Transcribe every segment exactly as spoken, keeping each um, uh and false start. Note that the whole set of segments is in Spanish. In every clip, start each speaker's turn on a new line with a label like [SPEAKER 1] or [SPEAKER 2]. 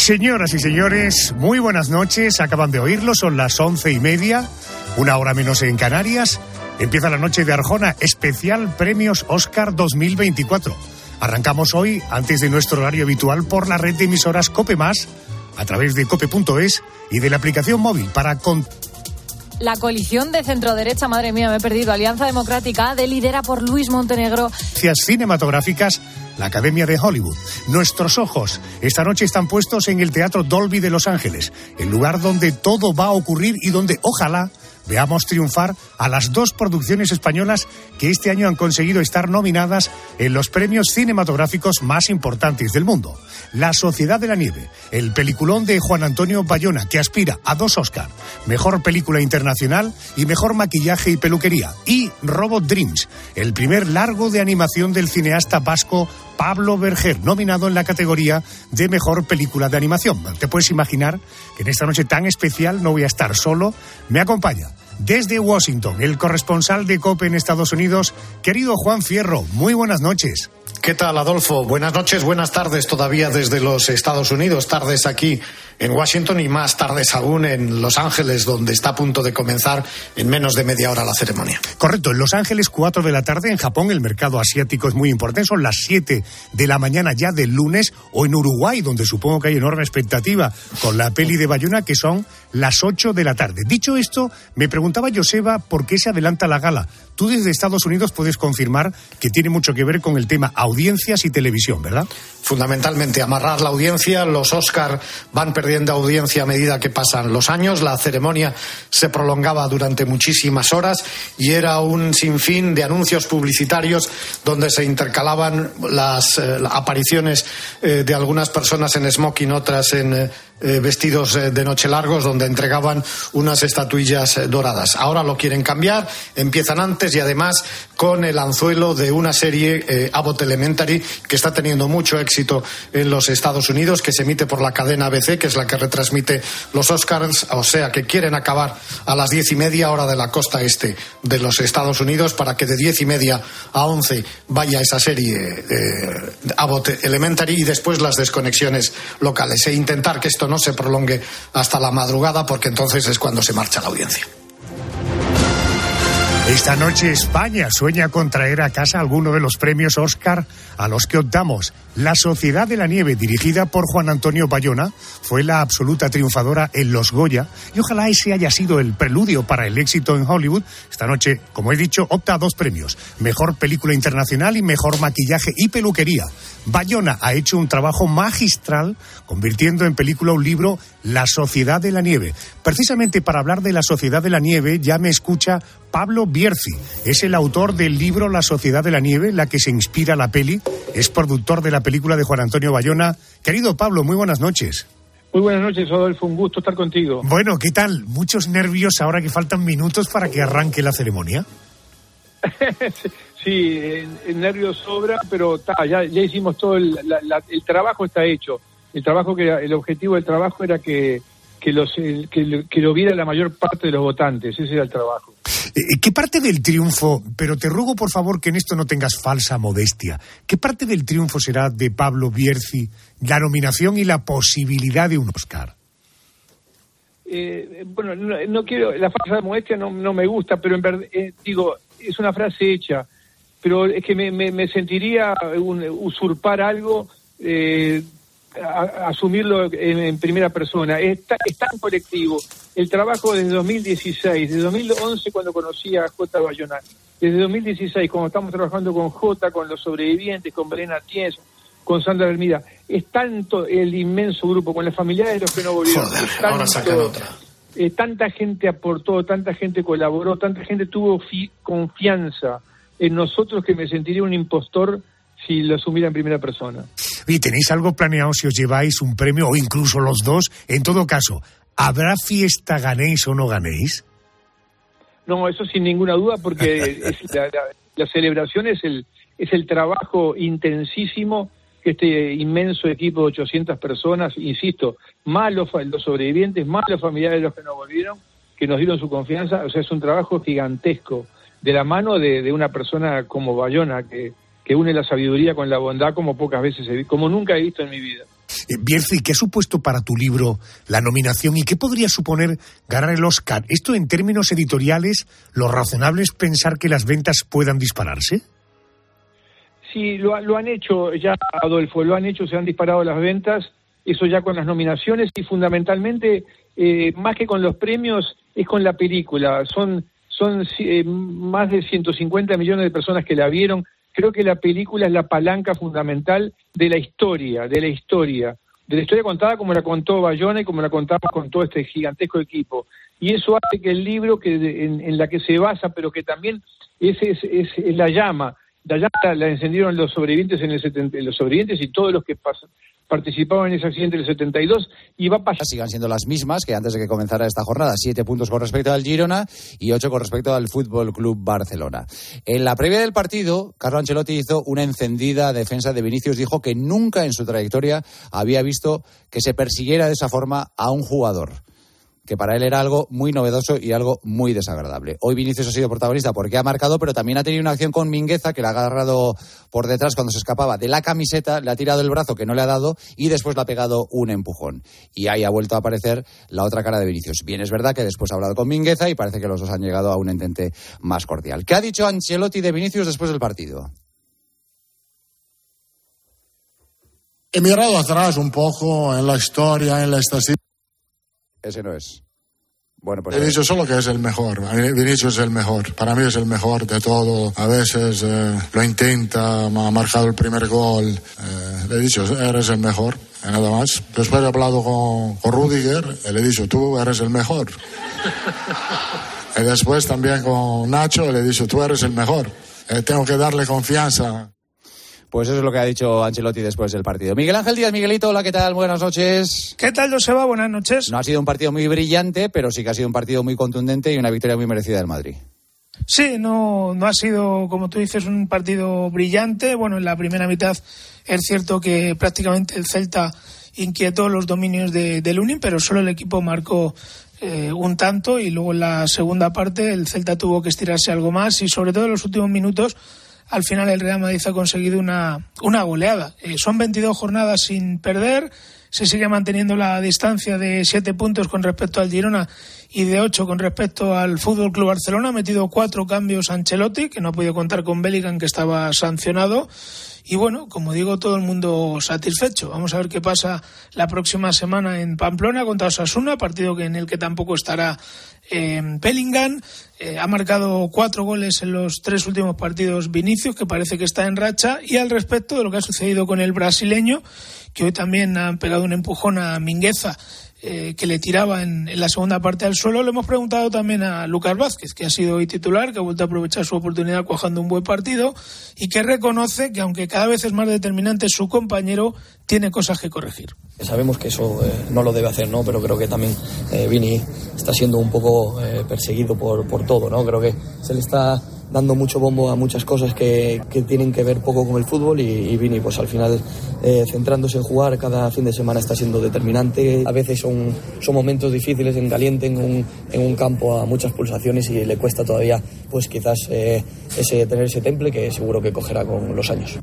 [SPEAKER 1] Señoras y señores, muy buenas noches. Acaban de oírlo, son las once y media, una hora menos en Canarias. Empieza la noche de Arjona, especial Premios Oscar dos mil veinticuatro. Arrancamos hoy, antes de nuestro horario habitual, por la red de emisoras COPE Más, a través de cope punto es y de la aplicación móvil para... Con...
[SPEAKER 2] La coalición de centroderecha, madre mía, me he perdido, Alianza Democrática, de lidera por Luis Montenegro.
[SPEAKER 1] Cinematográficas, la Academia de Hollywood. Nuestros ojos esta noche están puestos en el Teatro Dolby de Los Ángeles, el lugar donde todo va a ocurrir y donde, ojalá, veamos triunfar a las dos producciones españolas que este año han conseguido estar nominadas en los premios cinematográficos más importantes del mundo. La Sociedad de la Nieve, el peliculón de Juan Antonio Bayona, que aspira a dos Oscar, mejor película internacional y mejor maquillaje y peluquería. Y Robot Dreams, el primer largo de animación del cineasta vasco Pablo Berger, nominado en la categoría de mejor película de animación. Te puedes imaginar que en esta noche tan especial no voy a estar solo. Me acompaña desde Washington el corresponsal de COPE en Estados Unidos, querido Juan Fierro. Muy buenas noches.
[SPEAKER 3] ¿Qué tal, Adolfo? Buenas noches, buenas tardes todavía desde los Estados Unidos, tardes aquí en Washington y más tardes aún en Los Ángeles, donde está a punto de comenzar en menos de media hora la ceremonia.
[SPEAKER 1] Correcto, en Los Ángeles, cuatro de la tarde. En Japón el mercado asiático es muy importante, son las siete de la mañana ya del lunes, o en Uruguay, donde supongo que hay enorme expectativa con la peli de Bayona, que son las ocho de la tarde. Dicho esto, me preguntaba Joseba por qué se adelanta la gala. Tú desde Estados Unidos puedes confirmar que tiene mucho que ver con el tema audiencias y televisión, ¿verdad?
[SPEAKER 3] Fundamentalmente amarrar la audiencia. Los Oscar van perdiendo audiencia a medida que pasan los años. La ceremonia se prolongaba durante muchísimas horas y era un sinfín de anuncios publicitarios donde se intercalaban las eh, apariciones eh, de algunas personas en smoking, otras en eh, eh, vestidos eh, de noche largos, donde entregaban unas estatuillas eh, doradas. Ahora lo quieren cambiar, empiezan antes y además con el anzuelo de una serie eh, Abbott Elementary, que está teniendo mucho éxito en los Estados Unidos, que se emite por la cadena A B C, que es la que retransmite los Oscars, o sea que quieren acabar a las diez y media hora de la costa este de los Estados Unidos, para que de diez y media a once vaya esa serie eh, Abbott Elementary y después las desconexiones locales, e intentar que esto no se prolongue hasta la madrugada, porque entonces es cuando se marcha la audiencia.
[SPEAKER 1] Esta noche España sueña con traer a casa alguno de los premios Oscar a los que optamos. La Sociedad de la Nieve, dirigida por Juan Antonio Bayona, fue la absoluta triunfadora en los Goya y ojalá ese haya sido el preludio para el éxito en Hollywood. Esta noche, como he dicho, opta a dos premios: mejor película internacional y mejor maquillaje y peluquería. Bayona ha hecho un trabajo magistral convirtiendo en película un libro, La Sociedad de la Nieve. Precisamente para hablar de La Sociedad de la Nieve ya me escucha Pablo Bierzi. Es el autor del libro La Sociedad de la Nieve, la que se inspira la peli. Es productor de la película de Juan Antonio Bayona. Querido Pablo, muy buenas noches.
[SPEAKER 4] Muy buenas noches, Adolfo, un gusto estar contigo.
[SPEAKER 1] Bueno, ¿qué tal? Muchos nervios ahora que faltan minutos para que arranque la ceremonia.
[SPEAKER 4] Sí, el nervio sobra, pero ta, ya, ya hicimos todo, el, la, la, el trabajo está hecho. El trabajo que el objetivo del trabajo era que que los el, que, que lo viera la mayor parte de los votantes. Ese era el trabajo.
[SPEAKER 1] ¿Qué parte del triunfo, pero te ruego por favor que en esto no tengas falsa modestia, qué parte del triunfo será de Pablo Bierzi, la nominación y la posibilidad de un Oscar?
[SPEAKER 4] Eh, bueno, no, no quiero, la falsa modestia no, no me gusta, pero en verdad, eh, digo, es una frase hecha, pero es que me, me, me sentiría un, usurpar algo, eh, a, a asumirlo en, en primera persona. Es, ta, es tan colectivo. El trabajo desde dos mil dieciséis, desde dos mil once cuando conocí a J. Bayona, desde dos mil dieciséis cuando estamos trabajando con J, con los sobrevivientes, con Belén Atiés, con Sandra Hermida, es tanto el inmenso grupo, con las familiares de los que no volvieron.
[SPEAKER 3] Joder,
[SPEAKER 4] es tanto,
[SPEAKER 3] ahora sacan otra.
[SPEAKER 4] Eh, tanta gente aportó, tanta gente colaboró, tanta gente tuvo fi- confianza en nosotros, que me sentiría un impostor si lo asumiera en primera persona.
[SPEAKER 1] ¿Y tenéis algo planeado si os lleváis un premio o incluso los dos? En todo caso, ¿habrá fiesta ganéis o no ganéis?
[SPEAKER 4] No, eso sin ninguna duda, porque es la, la, la celebración es el, es el trabajo intensísimo que este inmenso equipo de ochocientas personas, insisto, más los, los sobrevivientes, más los familiares de los que no volvieron, que nos dieron su confianza. O sea, es un trabajo gigantesco, de la mano de, de una persona como Bayona, que, que une la sabiduría con la bondad como pocas veces he visto, como nunca he visto en mi vida.
[SPEAKER 1] Eh, Bierzo, ¿qué ha supuesto para tu libro la nominación y qué podría suponer ganar el Oscar? ¿Esto en términos editoriales, lo razonable es pensar que las ventas puedan dispararse?
[SPEAKER 4] Sí, lo, lo han hecho ya, Adolfo, lo han hecho, se han disparado las ventas, eso ya con las nominaciones y fundamentalmente, eh, más que con los premios, es con la película. Son, son eh, más de ciento cincuenta millones de personas que la vieron. Creo que la película es la palanca fundamental de la historia, de la historia, de la historia contada como la contó Bayona y como la contamos con todo este gigantesco equipo. Y eso hace que el libro, que en, en la que se basa, pero que también es, es, es, es la llama, la llama la encendieron los sobrevivientes en el setenta, los sobrevivientes y todos los que pasan, participaban en ese accidente del setenta y dos, y va a pasar.
[SPEAKER 5] Sigan siendo las mismas que antes de que comenzara esta jornada, siete puntos con respecto al Girona y ocho con respecto al Fútbol Club Barcelona. En la previa del partido, Carlo Ancelotti hizo una encendida defensa de Vinicius, dijo que nunca en su trayectoria había visto que se persiguiera de esa forma a un jugador, que para él era algo muy novedoso y algo muy desagradable. Hoy Vinicius ha sido protagonista porque ha marcado, pero también ha tenido una acción con Mingueza, que le ha agarrado por detrás cuando se escapaba de la camiseta, le ha tirado el brazo que no le ha dado y después le ha pegado un empujón. Y ahí ha vuelto a aparecer la otra cara de Vinicius. Bien, es verdad que después ha hablado con Mingueza y parece que los dos han llegado a un entente más cordial. ¿Qué ha dicho Ancelotti de Vinicius después del partido?
[SPEAKER 6] He mirado atrás un poco en la historia, en la estadística.
[SPEAKER 5] Ese no es. Bueno, pues
[SPEAKER 6] he dicho solo que es el mejor. Vinicius es el mejor. Para mí es el mejor de todo. A veces eh, lo intenta, me ha marcado el primer gol. Eh, le he dicho, eres el mejor. Y nada más. Después he hablado con, con Rudiger. Y le he dicho, tú eres el mejor. Y después también con Nacho. Le he dicho, tú eres el mejor. Eh, tengo que darle confianza.
[SPEAKER 5] Pues eso es lo que ha dicho Ancelotti después del partido. Miguel Ángel Díaz, Miguelito, hola, ¿qué tal? Buenas noches.
[SPEAKER 7] ¿Qué tal, Joseba? Buenas noches.
[SPEAKER 5] No ha sido un partido muy brillante, pero sí que ha sido un partido muy contundente y una victoria muy merecida del Madrid.
[SPEAKER 7] Sí, no, no ha sido, como tú dices, un partido brillante. Bueno, en la primera mitad es cierto que prácticamente el Celta inquietó los dominios de, de Lunin, pero solo el equipo marcó eh, un tanto y luego en la segunda parte el Celta tuvo que estirarse algo más y sobre todo en los últimos minutos. Al final el Real Madrid ha conseguido una, una goleada. Eh, son veintidós jornadas sin perder, se sigue manteniendo la distancia de siete puntos con respecto al Girona y de ocho con respecto al Fútbol Club Barcelona. Ha metido cuatro cambios Ancelotti, que no ha podido contar con Bellingham, que estaba sancionado. Y bueno, como digo, todo el mundo satisfecho. Vamos a ver qué pasa la próxima semana en Pamplona contra Osasuna, partido que en el que tampoco estará eh, Bellingham. Eh, ha marcado cuatro goles en los tres últimos partidos Vinicius, que parece que está en racha. Y al respecto de lo que ha sucedido con el brasileño, que hoy también ha pegado un empujón a Mingueza, eh, que le tiraba en, en la segunda parte al suelo, le hemos preguntado también a Lucas Vázquez, que ha sido hoy titular, que ha vuelto a aprovechar su oportunidad cuajando un buen partido y que reconoce que aunque cada vez es más determinante su compañero, tiene cosas que corregir.
[SPEAKER 8] Sabemos que eso eh, no lo debe hacer, ¿no? Pero creo que también eh, Vini está siendo un poco eh, perseguido por, por todo, ¿no? Creo que se le está dando mucho bombo a muchas cosas que, que tienen que ver poco con el fútbol y, y Vini pues al final eh, centrándose en jugar cada fin de semana está siendo determinante. A veces son, son momentos difíciles en caliente, en un, en un campo a muchas pulsaciones y le cuesta todavía pues quizás eh, ese, tener ese temple que seguro que cogerá con los años.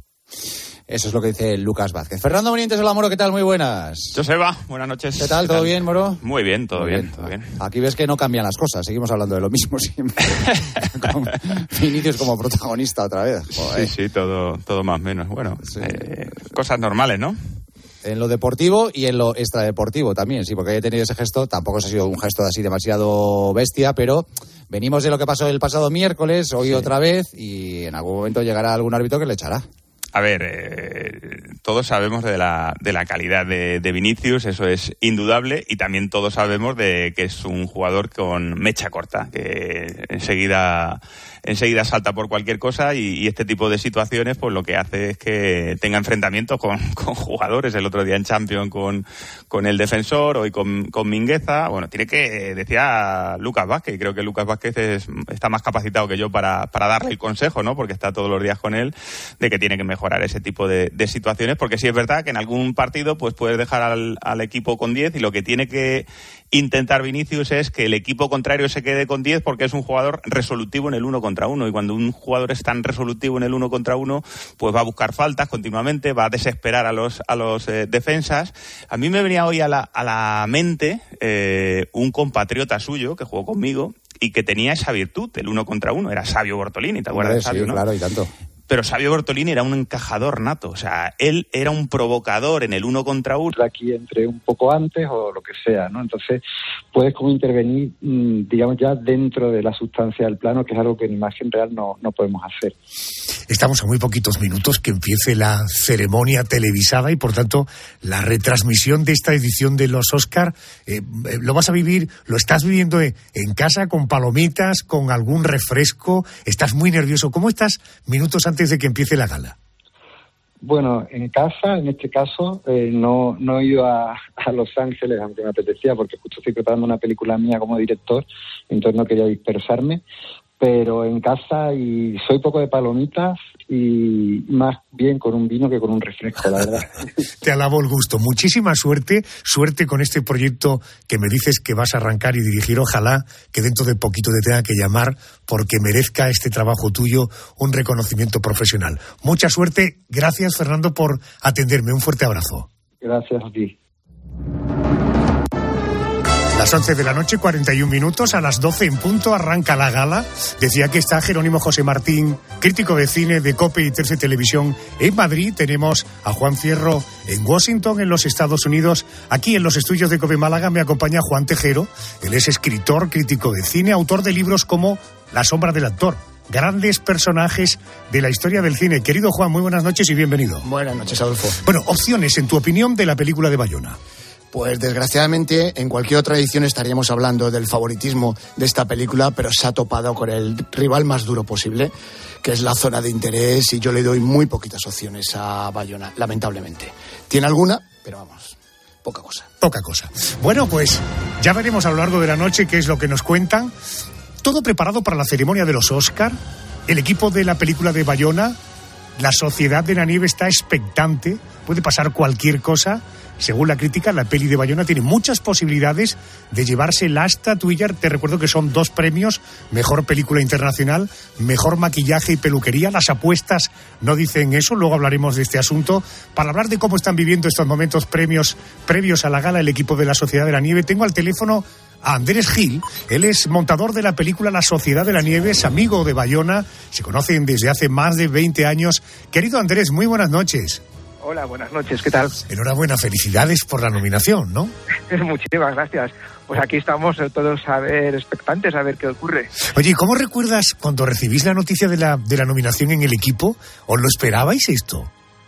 [SPEAKER 5] Eso es lo que dice Lucas Vázquez. Fernando Benítez, hola Moro, ¿qué tal? Muy buenas.
[SPEAKER 9] Joseba, buenas noches.
[SPEAKER 5] ¿Qué tal? ¿Todo ¿Qué tal? bien, Moro?
[SPEAKER 9] Muy bien, todo
[SPEAKER 5] Muy
[SPEAKER 9] bien,
[SPEAKER 5] bien,
[SPEAKER 9] todo bien.
[SPEAKER 5] Aquí ves que no cambian las cosas, seguimos hablando de lo mismo siempre. Con Vinicius como protagonista otra vez. Joder.
[SPEAKER 9] Sí, sí, todo, todo más o menos. Bueno, sí. eh, cosas normales, ¿no?
[SPEAKER 5] En lo deportivo y en lo extradeportivo también, sí, porque haya tenido ese gesto, tampoco ha sido un gesto así demasiado bestia, pero venimos de lo que pasó el pasado miércoles, hoy sí. Otra vez, y en algún momento llegará algún árbitro que le echará.
[SPEAKER 9] A ver, eh, todos sabemos de la, de la calidad de, de Vinicius, eso es indudable, y también todos sabemos de que es un jugador con mecha corta, que enseguida, enseguida salta por cualquier cosa y, y este tipo de situaciones pues lo que hace es que tenga enfrentamientos con, con jugadores. El otro día en Champions con, con el defensor, hoy con, con Mingueza. Bueno, tiene que, decía Lucas Vázquez, y creo que Lucas Vázquez es, está más capacitado que yo para, para darle el consejo, ¿no? Porque está todos los días con él, de que tiene que mejorar mejorar ese tipo de, de situaciones, porque sí es verdad que en algún partido pues puedes dejar al, al equipo con diez y lo que tiene que intentar Vinicius es que el equipo contrario se quede con diez porque es un jugador resolutivo en el uno contra uno, y cuando un jugador es tan resolutivo en el uno contra uno, pues va a buscar faltas continuamente, va a desesperar a los a los eh, defensas. A mí me venía hoy a la, a la mente eh, un compatriota suyo que jugó conmigo y que tenía esa virtud, el uno contra uno, era Savio Bortolini, ¿te acuerdas de Savio,
[SPEAKER 5] sí,
[SPEAKER 9] no?
[SPEAKER 5] Claro, y tanto.
[SPEAKER 9] Pero Savio Bortolini era un encajador nato, o sea, él era un provocador en el uno contra uno.
[SPEAKER 10] Aquí entre un poco antes o lo que sea, ¿no? Entonces puedes como intervenir, digamos, ya dentro de la sustancia del plano, que es algo que en imagen real no, no podemos hacer.
[SPEAKER 1] Estamos a muy poquitos minutos que empiece la ceremonia televisada y, por tanto, la retransmisión de esta edición de los Oscar. Eh, ¿Lo vas a vivir, lo estás viviendo en casa, con palomitas, con algún refresco? ¿Estás muy nervioso? ¿Cómo estás minutos antes de que empiece la gala?
[SPEAKER 10] Bueno, en casa, en este caso, eh, no, no he ido a, a Los Ángeles, aunque me apetecía, porque justo estoy preparando una película mía como director, entonces no quería dispersarme. Pero en casa, y soy poco de palomitas y más bien con un vino que con un refresco, la verdad.
[SPEAKER 1] Te alabo el gusto. Muchísima suerte, suerte con este proyecto que me dices que vas a arrancar y dirigir. Ojalá que dentro de poquito te tenga que llamar porque merezca este trabajo tuyo un reconocimiento profesional. Mucha suerte. Gracias, Fernando, por atenderme. Un fuerte abrazo.
[SPEAKER 10] Gracias a ti.
[SPEAKER 1] Las once de la noche, cuarenta y un minutos, a las doce en punto arranca la gala. Decía que está Jerónimo José Martín, crítico de cine de COPE y Terce Televisión en Madrid. Tenemos a Juan Fierro en Washington, en los Estados Unidos. Aquí en los estudios de COPE Málaga me acompaña Juan Tejero. Él es escritor, crítico de cine, autor de libros como La sombra del actor. Grandes personajes de la historia del cine. Querido Juan, muy buenas noches y bienvenido.
[SPEAKER 11] Buenas noches, Adolfo.
[SPEAKER 1] Bueno, opciones, en tu opinión, de la película de Bayona.
[SPEAKER 11] Pues desgraciadamente en cualquier otra edición estaríamos hablando del favoritismo de esta película, pero se ha topado con el rival más duro posible, que es La zona de interés, y yo le doy muy poquitas opciones a Bayona, lamentablemente. Tiene alguna, pero vamos, poca cosa.
[SPEAKER 1] Poca cosa. Bueno, pues ya veremos a lo largo de la noche qué es lo que nos cuentan. Todo preparado para la ceremonia de los Oscar. El equipo de la película de Bayona, la Sociedad de la Nieve, está expectante. Puede pasar cualquier cosa. Según la crítica, la peli de Bayona tiene muchas posibilidades de llevarse la estatuilla. Te recuerdo que son dos premios: mejor película internacional, mejor maquillaje y peluquería. Las apuestas no dicen eso, luego hablaremos de este asunto. Para hablar de cómo están viviendo estos momentos premios previos a la gala el equipo de la Sociedad de la Nieve, tengo al teléfono a Andrés Gil. Él es montador de la película La Sociedad de la Nieve, es amigo de Bayona, se conocen desde hace más de veinte años. Querido Andrés, muy buenas noches.
[SPEAKER 12] Hola, buenas noches, ¿qué tal?
[SPEAKER 1] Enhorabuena, felicidades por la nominación, ¿no?
[SPEAKER 12] Muchísimas gracias. Pues aquí estamos todos a ver, expectantes a ver qué ocurre.
[SPEAKER 1] Oye, ¿cómo recuerdas cuando recibís la noticia de la, de la nominación en el equipo? ¿Os lo esperabais esto?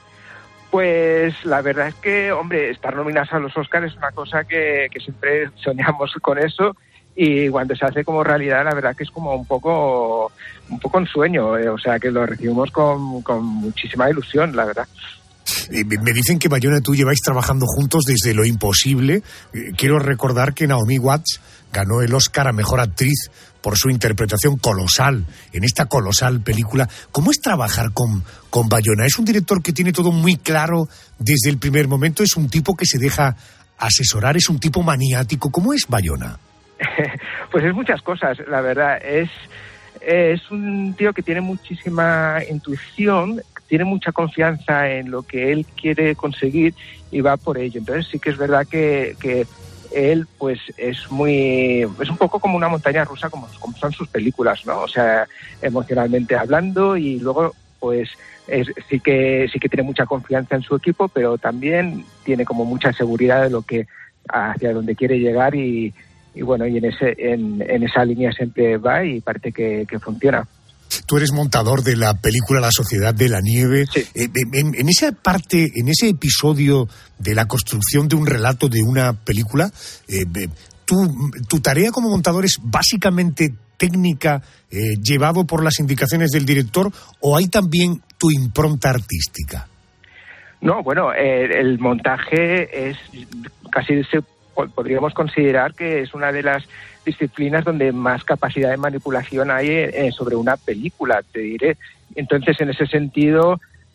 [SPEAKER 12] Pues la verdad es que, hombre, estar nominados a los Oscars es una cosa que, que siempre soñamos con eso, y cuando se hace como realidad, la verdad que es como un poco un poco un sueño, eh, o sea que lo recibimos con, con muchísima ilusión, la verdad.
[SPEAKER 1] Me dicen que Bayona y tú lleváis trabajando juntos desde Lo Imposible. Quiero recordar que Naomi Watts ganó el Oscar a Mejor Actriz por su interpretación colosal en esta colosal película. ¿Cómo es trabajar con, con Bayona? ¿Es un director que tiene todo muy claro desde el primer momento? ¿Es un tipo que se deja asesorar? ¿Es un tipo maniático? ¿Cómo es Bayona?
[SPEAKER 12] Pues es muchas cosas, la verdad. Es, es un tío que tiene muchísima intuición, tiene mucha confianza en lo que él quiere conseguir y va por ello. Entonces sí que es verdad que, que él pues es muy es un poco como una montaña rusa, como, como son sus películas, ¿no? O sea, emocionalmente hablando, y luego pues es, sí que sí que tiene mucha confianza en su equipo, pero también tiene como mucha seguridad de lo que hacia dónde quiere llegar, y, y bueno, y en ese en, en esa línea siempre va y parece que, que funciona.
[SPEAKER 1] Tú eres montador de la película La Sociedad de la Nieve.
[SPEAKER 12] Sí.
[SPEAKER 1] Eh, en, en esa parte, en ese episodio de la construcción de un relato de una película, eh, tu, tu tarea como montador es básicamente técnica, eh, llevado por las indicaciones del director, ¿o hay también tu impronta artística?
[SPEAKER 12] No, bueno, eh, el montaje es casi se podríamos considerar que es una de las disciplinas donde más capacidad de manipulación hay eh, sobre una película, te diré. Entonces, en ese sentido,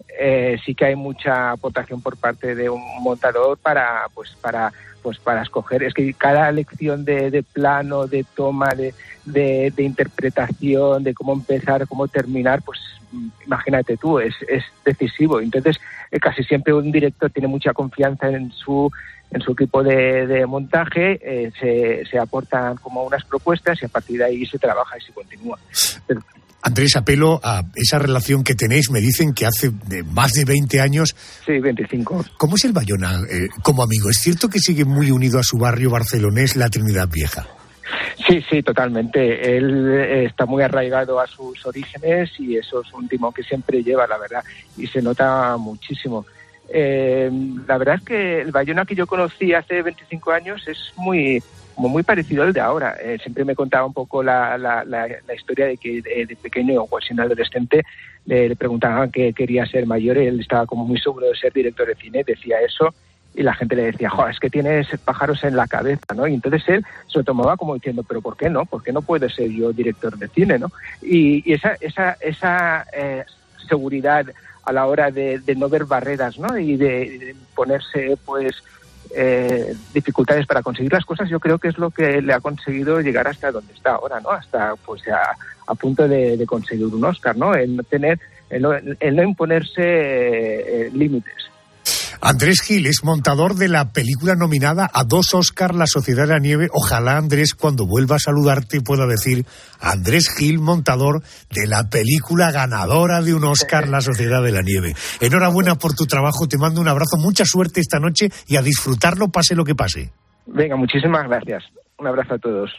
[SPEAKER 12] eh, sí que hay mucha aportación por parte de un montador para, pues, para, pues, para escoger. Es que cada lección de, de plano, de toma, de, de, de interpretación, de cómo empezar, cómo terminar, pues imagínate tú, es, es decisivo. Entonces, eh, casi siempre un director tiene mucha confianza en su en su equipo de, de montaje, eh, se, se aportan como unas propuestas y a partir de ahí se trabaja y se continúa. Pero,
[SPEAKER 1] Andrés, apelo a esa relación que tenéis. Me dicen que hace de más de veinte años.
[SPEAKER 12] Sí, veinticinco.
[SPEAKER 1] ¿Cómo es el Bayona eh, como amigo? ¿Es cierto que sigue muy unido a su barrio barcelonés, la Trinidad Vieja?
[SPEAKER 12] Sí, sí, totalmente. Él eh, está muy arraigado a sus orígenes y eso es un timón que siempre lleva, la verdad, y se nota muchísimo. Eh, la verdad es que el Bayona que yo conocí hace veinticinco años es muy como muy parecido al de ahora. Eh, siempre me contaba un poco la, la, la, la historia de que de, de pequeño o siendo adolescente le, le preguntaban que quería ser mayor y él estaba como muy seguro de ser director de cine, decía eso y la gente le decía, jo, es que tienes pájaros en la cabeza, ¿no? Y entonces él se lo tomaba como diciendo, pero ¿por qué no? ¿Por qué no puedo ser yo director de cine, no? Y, y esa, esa, esa eh, seguridad a la hora de, de no ver barreras, ¿no? Y de, de ponerse, pues, eh, dificultades para conseguir las cosas, yo creo que es lo que le ha conseguido llegar hasta donde está ahora, ¿no? Hasta, pues, a, a punto de, de conseguir un Oscar, ¿no? El no tener, el no, el no imponerse eh, límites.
[SPEAKER 1] Andrés Gil es montador de la película nominada a dos Oscar, La Sociedad de la Nieve. Ojalá, Andrés, cuando vuelva a saludarte pueda decir Andrés Gil, montador de la película ganadora de un Oscar, La Sociedad de la Nieve. Enhorabuena por tu trabajo, te mando un abrazo, mucha suerte esta noche y a disfrutarlo pase lo que pase.
[SPEAKER 12] Venga, muchísimas gracias. Un abrazo a todos.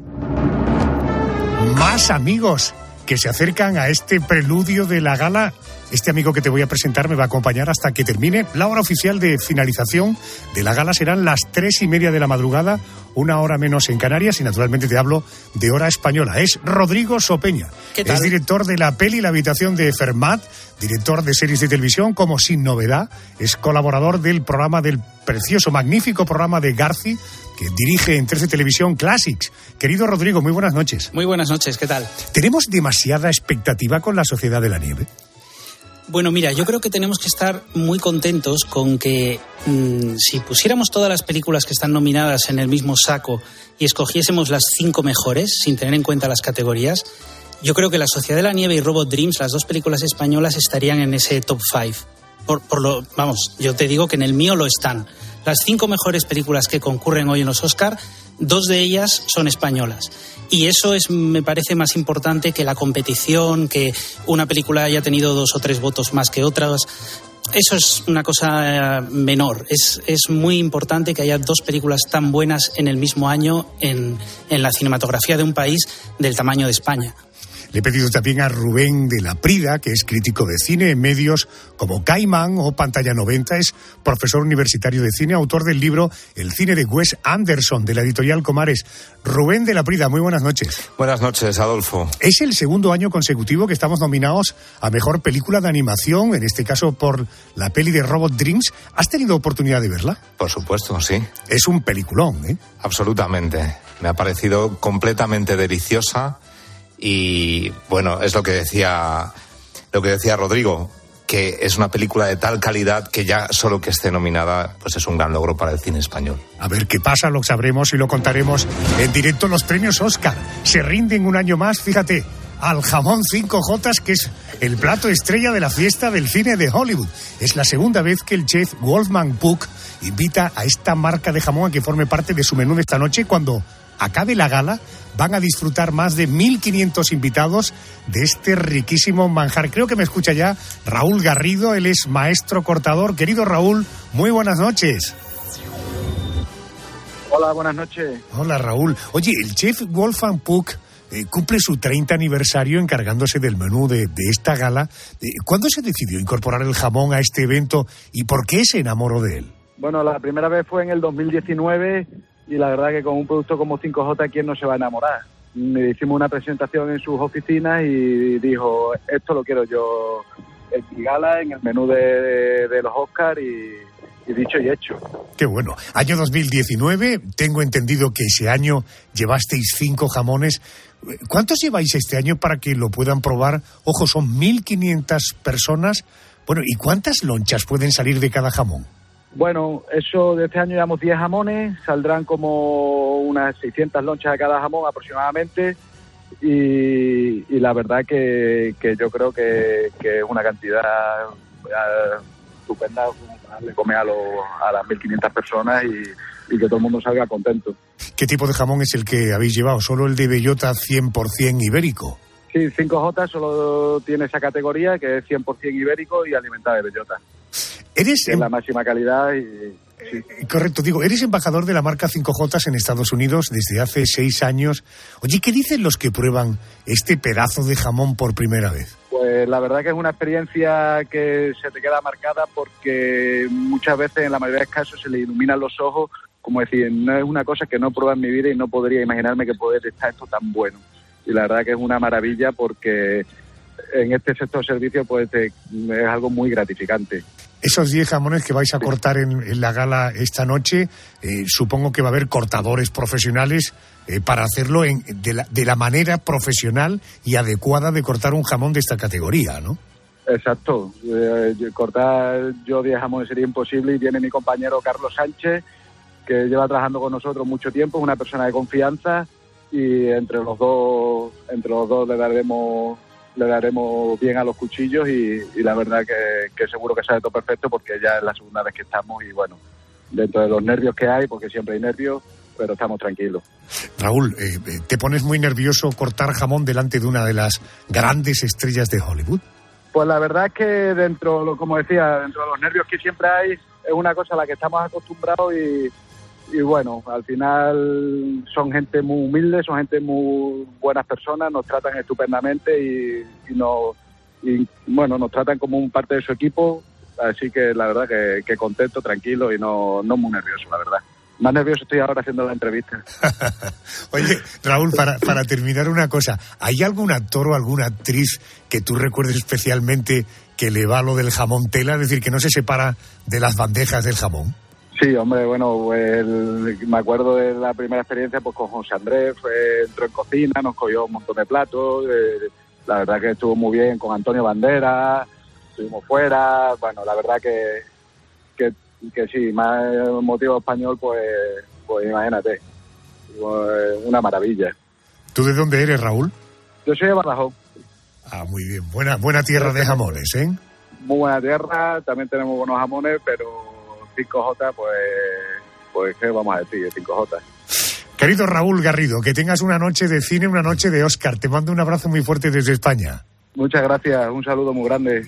[SPEAKER 1] Más amigos que se acercan a este preludio de la gala. Este amigo que te voy a presentar me va a acompañar hasta que termine. La hora oficial de finalización de la gala serán las tres y media de la madrugada, una hora menos en Canarias, y naturalmente te hablo de hora española. Es Rodrigo Sopeña.
[SPEAKER 13] ¿Qué tal?
[SPEAKER 1] Es director de la peli La habitación de Fermat, director de series de televisión como Sin Novedad, es colaborador del programa, del precioso, magnífico programa de Garci, que dirige en trece Televisión Classics. Querido Rodrigo, muy buenas noches.
[SPEAKER 13] Muy buenas noches, ¿qué tal?
[SPEAKER 1] ¿Tenemos demasiada expectativa con La Sociedad de la Nieve?
[SPEAKER 13] Bueno, mira, yo creo que tenemos que estar muy contentos con que mmm, si pusiéramos todas las películas que están nominadas en el mismo saco y escogiésemos las cinco mejores, sin tener en cuenta las categorías, yo creo que La Sociedad de la Nieve y Robot Dreams, las dos películas españolas, estarían en ese top five. Por, por lo, vamos, yo te digo que en el mío lo están. Las cinco mejores películas que concurren hoy en los Oscar, dos de ellas son españolas. Y eso es, me parece más importante que la competición, que una película haya tenido dos o tres votos más que otras. Eso es una cosa eh, menor. Es, es muy importante que haya dos películas tan buenas en el mismo año en, en la cinematografía de un país del tamaño de España.
[SPEAKER 1] Le he pedido también a Rubén de la Prida, que es crítico de cine en medios como Caimán o Pantalla noventa, es profesor universitario de cine, autor del libro El cine de Wes Anderson, de la editorial Comares. Rubén de la Prida, muy buenas noches.
[SPEAKER 14] Buenas noches, Adolfo.
[SPEAKER 1] Es el segundo año consecutivo que estamos nominados a Mejor Película de Animación, en este caso por la peli de Robot Dreams. ¿Has tenido oportunidad de verla?
[SPEAKER 14] Por supuesto, sí.
[SPEAKER 1] Es un peliculón, ¿eh?
[SPEAKER 14] Absolutamente. Me ha parecido completamente deliciosa. Y bueno, es lo que decía lo que decía Rodrigo, que es una película de tal calidad que ya solo que esté nominada pues es un gran logro para el cine español.
[SPEAKER 1] A ver qué pasa, lo sabremos y lo contaremos en directo. Los premios Oscar se rinden un año más, fíjate, al jamón cinco jotas, que es el plato estrella de la fiesta del cine de Hollywood. Es la segunda vez que el chef Wolfgang Puck invita a esta marca de jamón a que forme parte de su menú de esta noche. Cuando acabe la gala, van a disfrutar más de mil quinientos invitados de este riquísimo manjar. Creo que me escucha ya Raúl Garrido, él es maestro cortador. Querido Raúl, muy buenas noches.
[SPEAKER 15] Hola, buenas noches.
[SPEAKER 1] Hola, Raúl. Oye, el chef Wolfgang Puck eh, cumple su treinta aniversario encargándose del menú de, de esta gala. Eh, ¿Cuándo se decidió incorporar el jamón a este evento y por qué se enamoró de él?
[SPEAKER 15] Bueno, la primera vez fue en el dos mil diecinueve... y la verdad que con un producto como cinco jota, ¿quién no se va a enamorar? Me hicimos una presentación en sus oficinas y dijo, esto lo quiero yo en mi gala, en el menú de, de, de los Oscars y, y dicho y hecho.
[SPEAKER 1] Qué bueno. Año dos mil diecinueve, tengo entendido que ese año llevasteis cinco jamones. ¿Cuántos lleváis este año para que lo puedan probar? Ojo, son mil quinientas personas Bueno, ¿y cuántas lonchas pueden salir de cada jamón?
[SPEAKER 15] Bueno, eso de este año llevamos diez jamones, saldrán como unas seiscientas lonchas de cada jamón aproximadamente, y, y la verdad que, que yo creo que, que es una cantidad uh, estupenda, le come a, los, a las mil quinientas personas y, y que todo el mundo salga contento.
[SPEAKER 1] ¿Qué tipo de jamón es el que habéis llevado? ¿Solo el de bellota cien por ciento ibérico?
[SPEAKER 15] Sí, cinco J solo tiene esa categoría, que es cien por ciento ibérico y alimentado de bellota.
[SPEAKER 1] Eres
[SPEAKER 15] es la máxima calidad y... Sí.
[SPEAKER 1] Correcto, digo, eres embajador de la marca cinco J en Estados Unidos desde hace seis años. Oye, ¿qué dicen los que prueban este pedazo de jamón por primera vez?
[SPEAKER 15] Pues la verdad que es una experiencia que se te queda marcada porque muchas veces, en la mayoría de los casos, se le iluminan los ojos, como decir, no es una cosa que no he probado en mi vida y no podría imaginarme que puede estar esto tan bueno. Y la verdad que es una maravilla porque en este sector de servicio pues es algo muy gratificante.
[SPEAKER 1] Esos diez jamones que vais a cortar en, en la gala esta noche, eh, supongo que va a haber cortadores profesionales eh, para hacerlo en, de, la, de la manera profesional y adecuada de cortar un jamón de esta categoría, ¿no?
[SPEAKER 15] Exacto. Eh, cortar yo diez jamones sería imposible y viene mi compañero Carlos Sánchez, que lleva trabajando con nosotros mucho tiempo, es una persona de confianza y entre los dos, entre los dos le daremos... le daremos bien a los cuchillos y, y la verdad que, que seguro que sale todo perfecto porque ya es la segunda vez que estamos y bueno, dentro de los nervios que hay, porque siempre hay nervios, pero estamos tranquilos.
[SPEAKER 1] Raúl, eh, ¿te pones muy nervioso cortar jamón delante de una de las grandes estrellas de Hollywood?
[SPEAKER 15] Pues la verdad es que dentro, como decía, dentro de los nervios que siempre hay, es una cosa a la que estamos acostumbrados y Y bueno, al final son gente muy humilde, son gente muy buenas personas, nos tratan estupendamente y, y, nos, y bueno, nos tratan como un parte de su equipo, así que la verdad que, que contento, tranquilo y no, no muy nervioso, la verdad. Más nervioso estoy ahora haciendo la entrevista.
[SPEAKER 1] Oye, Raúl, para, para terminar una cosa, ¿hay algún actor o alguna actriz que tú recuerdes especialmente que le va lo del jamón tela, es decir, que no se separa de las bandejas del jamón?
[SPEAKER 15] Sí, hombre, bueno, el, me acuerdo de la primera experiencia pues con José Andrés, fue, entró en cocina, nos cogió un montón de platos, eh, la verdad que estuvo muy bien con Antonio Banderas, estuvimos fuera, bueno, la verdad que, que, que sí, más motivo español, pues, pues imagínate, pues, una maravilla.
[SPEAKER 1] ¿Tú de dónde eres, Raúl?
[SPEAKER 15] Yo soy de Badajoz.
[SPEAKER 1] Ah, muy bien, buena, buena tierra de jamones, ¿eh?
[SPEAKER 15] Muy buena tierra, también tenemos buenos jamones, pero... cinco J, pues, pues ¿qué vamos a decir? cinco J.
[SPEAKER 1] Querido Raúl Garrido, que tengas una noche de cine, una noche de Oscar. Te mando un abrazo muy fuerte desde España.
[SPEAKER 15] Muchas gracias, un saludo muy grande.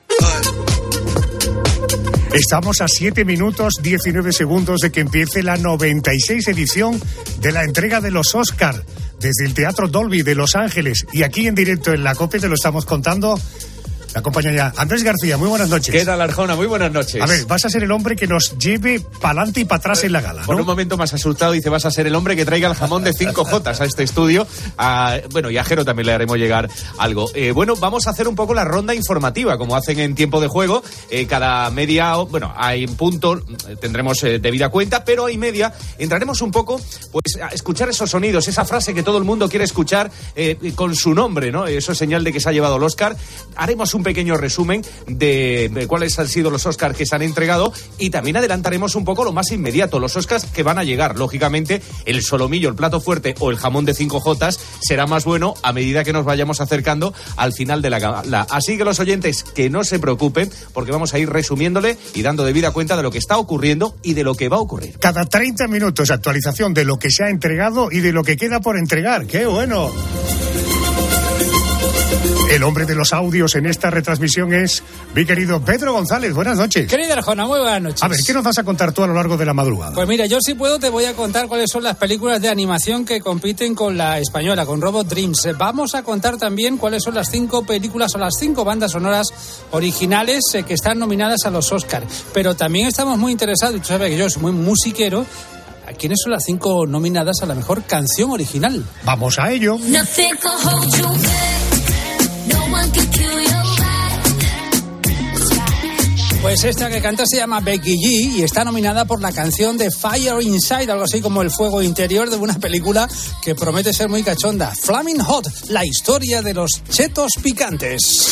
[SPEAKER 1] Estamos a siete minutos diecinueve segundos de que empiece la noventa y seis edición de la entrega de los Oscar desde el Teatro Dolby de Los Ángeles. Y aquí en directo en la COPE te lo estamos contando. Me acompaña ya Andrés García, muy buenas noches.
[SPEAKER 16] ¿Qué tal, Arjona? Muy buenas noches.
[SPEAKER 1] A ver, vas a ser el hombre que nos lleve para adelante y para atrás en la gala, ¿no?
[SPEAKER 16] Por un momento más asustado, dice, vas a ser el hombre que traiga el jamón de cinco Jotas a este estudio. A, bueno, y a Jero también le haremos llegar algo. Eh, bueno, vamos a hacer un poco la ronda informativa, como hacen en tiempo de juego. Eh, cada media, bueno, hay un punto, tendremos eh, debida cuenta, pero hay media, entraremos un poco, pues, a escuchar esos sonidos, esa frase que todo el mundo quiere escuchar eh, con su nombre, ¿no? Eso es señal de que se ha llevado el Oscar. Haremos un pequeño resumen de, de cuáles han sido los Oscars que se han entregado y también adelantaremos un poco lo más inmediato, los Oscars que van a llegar. Lógicamente, el solomillo, el plato fuerte o el jamón de cinco Jotas será más bueno a medida que nos vayamos acercando al final de la gala. Así que los oyentes que no se preocupen porque vamos a ir resumiéndole y dando debida cuenta de lo que está ocurriendo y de lo que va a ocurrir.
[SPEAKER 1] Cada treinta minutos actualización de lo que se ha entregado y de lo que queda por entregar. ¡Qué bueno! El hombre de los audios en esta retransmisión es mi querido Pedro González. Buenas noches.
[SPEAKER 17] Querida Arjona, muy buenas noches.
[SPEAKER 1] A ver, ¿qué nos vas a contar tú a lo largo de la madrugada?
[SPEAKER 17] Pues mira, yo si puedo te voy a contar cuáles son las películas de animación que compiten con la española, con Robot Dreams. Vamos a contar también cuáles son las cinco películas o las cinco bandas sonoras originales que están nominadas a los Oscar. Pero también estamos muy interesados, y tú sabes que yo soy muy musiquero, ¿quiénes son las cinco nominadas a la mejor canción original?
[SPEAKER 1] Vamos a ello.
[SPEAKER 17] Pues esta que canta se llama Becky G y está nominada por la canción de Fire Inside, algo así como el fuego interior de una película que promete ser muy cachonda. Flaming Hot, la historia de los chetos picantes.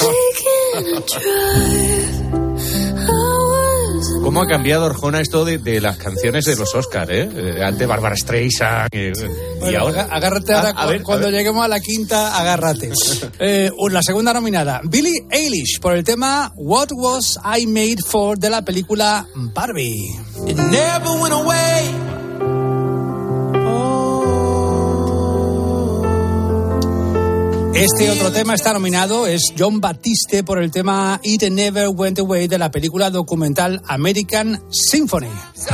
[SPEAKER 16] ¿Cómo ha cambiado, Arjona, esto de, de las canciones de los Oscar, eh? eh antes Bárbara Streisand eh,
[SPEAKER 17] bueno,
[SPEAKER 16] y ahora...
[SPEAKER 17] Agárrate ahora, ah, a ver, cuando a ver. lleguemos a la quinta, agárrate. eh, la segunda nominada, Billie Eilish, por el tema What Was I Made For de la película Barbie. It never went away. Este otro tema está nominado, es Jon Batiste por el tema It Never Went Away de la película documental American Symphony.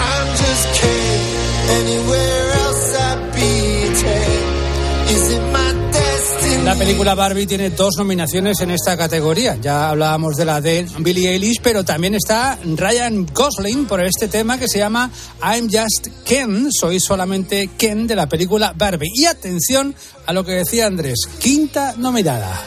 [SPEAKER 17] La película Barbie tiene dos nominaciones en esta categoría. Ya hablábamos de la de Billie Eilish, pero también está Ryan Gosling por este tema que se llama I'm Just Ken, soy solamente Ken, de la película Barbie. Y atención a lo que decía Andrés, quinta nominada.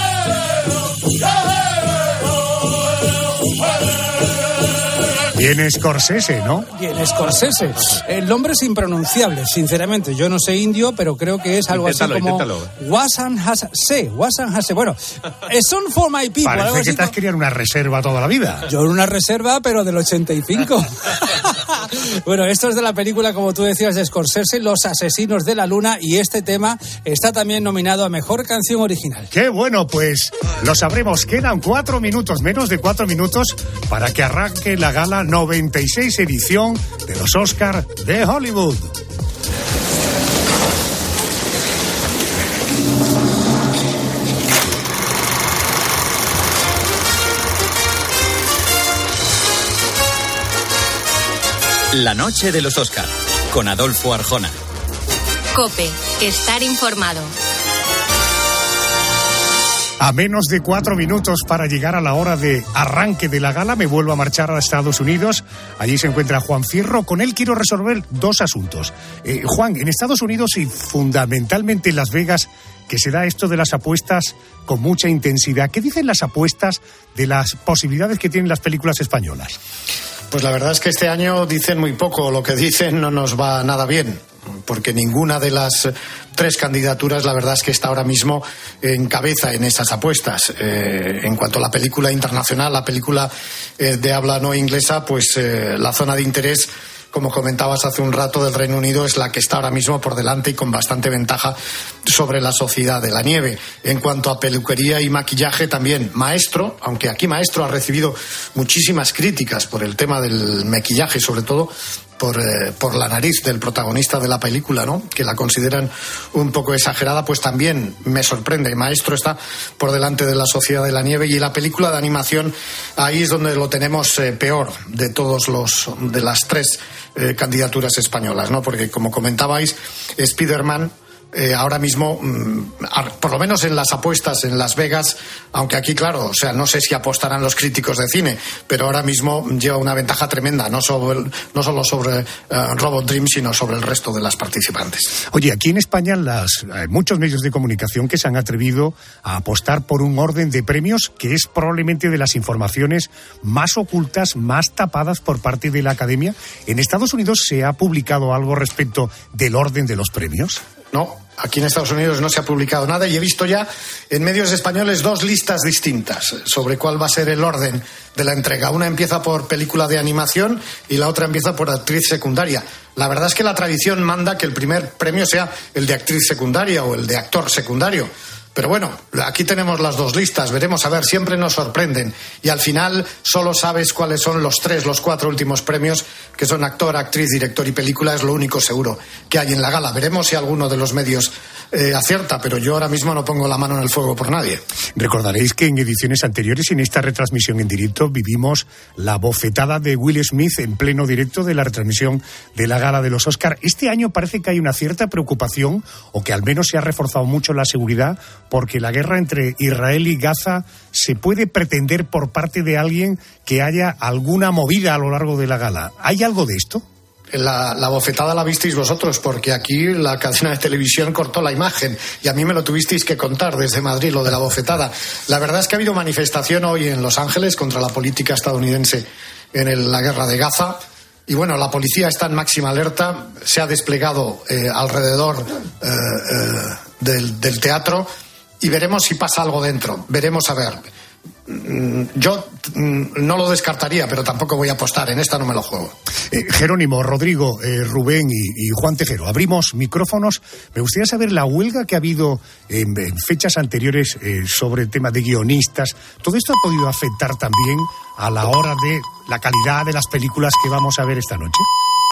[SPEAKER 1] Bien Scorsese, ¿no?
[SPEAKER 17] Bien Scorsese. El nombre es impronunciable, sinceramente. Yo no sé indio, pero creo que es algo inténtalo, así como... Inténtalo. Wasan Hase. Wasan Hase. Bueno, A Song for My People.
[SPEAKER 1] Parece
[SPEAKER 17] algo
[SPEAKER 1] que
[SPEAKER 17] así
[SPEAKER 1] te has querido una reserva toda la vida.
[SPEAKER 17] Yo en una reserva, pero del ochenta y cinco. Bueno, esto es de la película, como tú decías, de Scorsese, Los Asesinos de la Luna, y este tema está también nominado a Mejor Canción Original.
[SPEAKER 1] ¡Qué bueno! Pues lo sabremos. Quedan cuatro minutos, menos de cuatro minutos, para que arranque la gala noventa y seis edición de los Oscar de Hollywood.
[SPEAKER 18] La noche de los Oscar, con Adolfo Arjona.
[SPEAKER 19] COPE, estar informado.
[SPEAKER 1] A menos de cuatro minutos para llegar a la hora de arranque de la gala, me vuelvo a marchar a Estados Unidos. Allí se encuentra Juan Fierro. Con él quiero resolver dos asuntos. Eh, Juan, en Estados Unidos y fundamentalmente en Las Vegas, que se da esto de las apuestas con mucha intensidad. ¿Qué dicen las apuestas de las posibilidades que tienen las películas españolas?
[SPEAKER 3] Pues la verdad es que este año dicen muy poco. Lo que dicen no nos va nada bien, porque ninguna de las tres candidaturas, la verdad es que está ahora mismo en cabeza en esas apuestas. Eh, en cuanto a la película internacional, la película eh, de habla no inglesa, pues eh, la zona de interés, como comentabas hace un rato, del Reino Unido es la que está ahora mismo por delante y con bastante ventaja sobre la Sociedad de la Nieve. En cuanto a peluquería y maquillaje, también Maestro, aunque aquí Maestro ha recibido muchísimas críticas por el tema del maquillaje, sobre todo por, eh, por la nariz del protagonista de la película, ¿no?, que la consideran un poco exagerada, pues también me sorprende. Maestro está por delante de la Sociedad de la Nieve, y la película de animación, ahí es donde lo tenemos eh, peor de todos los, de las tres eh, candidaturas españolas, ¿no? Porque, como comentabais, Spider-Man, Eh, ahora mismo, mmm, por lo menos en las apuestas en Las Vegas, aunque aquí, claro, o sea, no sé si apostarán los críticos de cine, pero ahora mismo lleva una ventaja tremenda, no, sobre, no solo sobre uh, Robot Dream, sino sobre el resto de las participantes.
[SPEAKER 1] Oye, aquí en España las, hay muchos medios de comunicación que se han atrevido a apostar por un orden de premios que es probablemente de las informaciones más ocultas, más tapadas por parte de la Academia. ¿En Estados Unidos se ha publicado algo respecto del orden de los premios?
[SPEAKER 3] No, aquí en Estados Unidos no se ha publicado nada, y he visto ya en medios españoles dos listas distintas sobre cuál va a ser el orden de la entrega. Una empieza por película de animación y la otra empieza por actriz secundaria. La verdad es que la tradición manda que el primer premio sea el de actriz secundaria o el de actor secundario. Pero bueno, aquí tenemos las dos listas, veremos, a ver, siempre nos sorprenden. Y al final solo sabes cuáles son los tres, los cuatro últimos premios, que son actor, actriz, director y película. Es lo único seguro que hay en la gala. Veremos si alguno de los medios eh, acierta, pero yo ahora mismo no pongo la mano en el fuego por nadie.
[SPEAKER 1] Recordaréis que en ediciones anteriores, en esta retransmisión en directo, vivimos la bofetada de Will Smith en pleno directo de la retransmisión de la gala de los Oscar. Este año parece que hay una cierta preocupación, o que al menos se ha reforzado mucho la seguridad, porque la guerra entre Israel y Gaza se puede pretender por parte de alguien que haya alguna movida a lo largo de la gala. ¿Hay algo de esto?
[SPEAKER 3] La, la bofetada la visteis vosotros, porque aquí la cadena de televisión cortó la imagen y a mí me lo tuvisteis que contar desde Madrid, lo de la bofetada. La verdad es que ha habido manifestación hoy en Los Ángeles contra la política estadounidense en el, la guerra de Gaza. Y bueno, la policía está en máxima alerta, se ha desplegado eh, alrededor eh, eh, del, del teatro y veremos si pasa algo dentro. Veremos a ver. Yo no lo descartaría, pero tampoco voy a apostar. En esta no me lo juego.
[SPEAKER 1] Eh, Jerónimo, Rodrigo, eh, Rubén y, y Juan Tejero, abrimos micrófonos. Me gustaría saber la huelga que ha habido en, en fechas anteriores eh, sobre el tema de guionistas. ¿Todo esto ha podido afectar también a la hora de la calidad de las películas que vamos a ver esta noche?